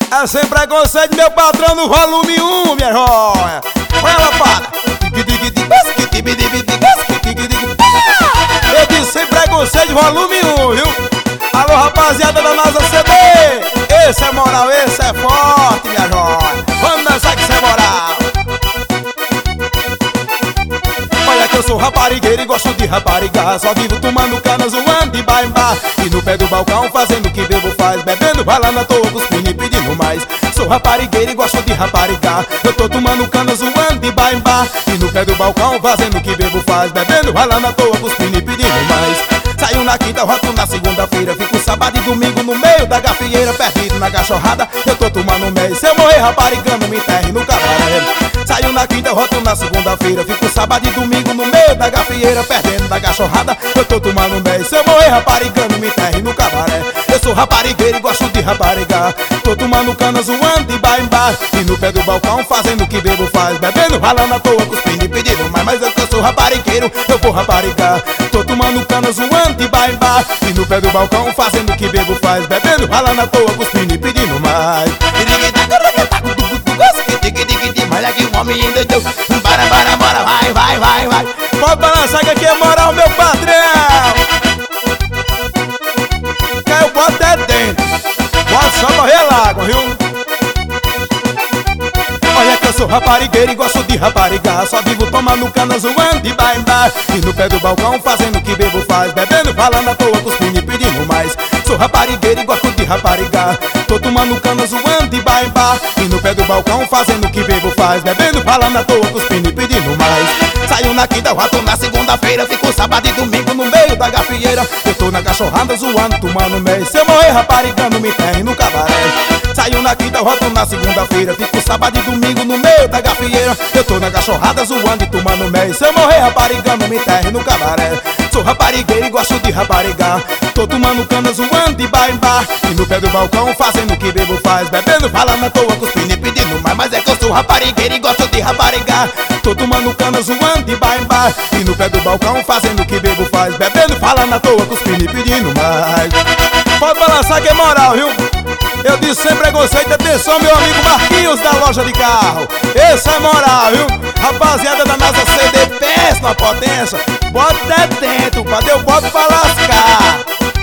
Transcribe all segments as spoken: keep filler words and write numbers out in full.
É sem preconceito, meu patrão no volume um, minha joia. Olha ela, para. Eu disse sem preconceito, volume um, viu? Alô, rapaziada da NASA C D. Esse é moral, esse é forte, minha joia. Vamos dançar que isso é moral. Olha que eu sou raparigueiro e gosto de raparigar. Só vivo tomando cana, zoando de bar em bar. E no pé do balcão fazendo o que bebo faz. Bebendo, vai lá na toa, cuspindo e pedindo mais. Sou raparigueiro e gosto de raparigar. Eu tô tomando cana, zoando de bar em bar. E no pé do balcão fazendo o que bebo faz. Bebendo, vai lá na toa, cuspindo e pedindo mais. Saio na quinta, roto na segunda-feira. Fico sábado e domingo no meio da gafieira. Perdido na cachorrada, eu tô tomando mês. Se eu morrer raparigando, me enterre no cabaré. Saio na quinta, roto na segunda-feira. Fico sábado e domingo no meio da gafieira. Perdendo da cachorrada, eu tô tomando mês. Se eu morrer raparigando, me enterre no cabaré. Eu sou raparigueiro e gosto de raparigar. Tô tomando cana, zoando de bar em bar. E no pé do balcão fazendo o que bebo faz. Bebendo, ralando à toa, cuspindo e pedindo mais. Mas eu que eu sou raparigueiro, eu vou raparigar. Tô tomando cana, zoando de bar em bar. E no pé do balcão fazendo o que bebo faz. Bebendo, ralando à toa, cuspindo e pedindo mais. Olha que o homem endoidou. Bora, bora, bora, vai, vai, vai, vai. Pode balançar que aqui é moral, meu patrão. Que eu boto é dentro. Bota só morrer lágua, viu? Olha que eu sou raparigueiro e gosto de raparigar. Só vivo tomando cana, zoando de bar em bar. E no pé do balcão fazendo o que bebo faz. Bebendo, falando à toa, cuspindo e pedindo mais. Sou raparigueiro e gosto de raparigar. Tô tomando cana, zoando de bar em bar. E no pé do balcão fazendo o que bebo faz. Bebendo, falando à toa, cuspindo e pedindo mais. Saio na quinta, rato na segunda-feira. Fico sábado e domingo no meio da gafieira. Eu tô na cachorrada zoando, tomando mês. Se eu morrer raparigando, me enterre no cabaré. Saio na quinta, roto na segunda-feira. Fico sábado e domingo no meio da gafieira. Eu tô na cachorrada zoando e tomando mês. Se eu morrer raparigando, me enterre no cabaré. Sou raparigueiro e gosto de raparigar. Tô tomando cana, zoando de bar em bar. E no pé do balcão fazendo o que bebo faz. Bebendo, falando à toa, cuspindo e pedindo mais. Mas é que eu sou raparigueiro e gosto de raparigar. Tô tomando cana, zoando de bar em bar. E no pé do balcão fazendo o que bebo faz. Bebendo, falando à toa, cuspindo e pedindo mais. Pode balançar que é moral, viu? Eu disse sem preconceito, atenção meu amigo Marquinhos da loja de carro. Esse é moral, viu? Rapaziada da NASA C D, pensa na potência. Bota é dentro, cadê eu boto pra lascar?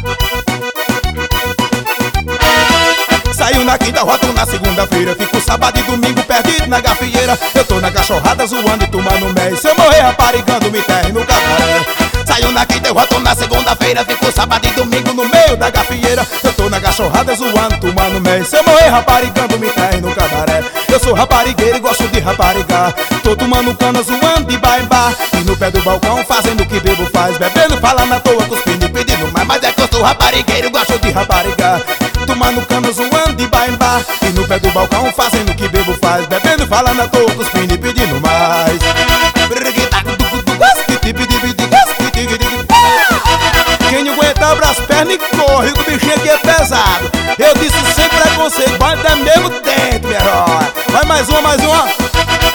Saio na quinta, roto na segunda-feira. Fico sábado e domingo perdido na gafieira. Eu tô na cachorrada zoando e tomando mês. Se eu morrer raparigando, me enterre no cabaré. Saio na quinta, eu roto na segunda-feira. Fico sábado e domingo no meio da gafieira. Eu tô na cachorrada zoando, tomando mês. Se eu morrer raparigando, me enterre no cabaré. Eu sou raparigueiro e gosto de raparigar. Tô tomando cana, zoando de bar em bar. E no pé do balcão fazendo o que bebo faz. Bebendo, falando à toa, cuspindo e pedindo mais. Mas é que eu sou raparigueiro e gosto de raparigar. Tomando cana, zoando de bar em bar. E no pé do balcão fazendo o que bebo faz. Bebendo, falando à toa, cuspindo e pedindo mais. Quem não aguenta abre as pernas e corre, que o bichinho aqui é pesado. Eu disse sem preconceito, bota mesmo dentro, minha roda. Vai mais uma, mais uma.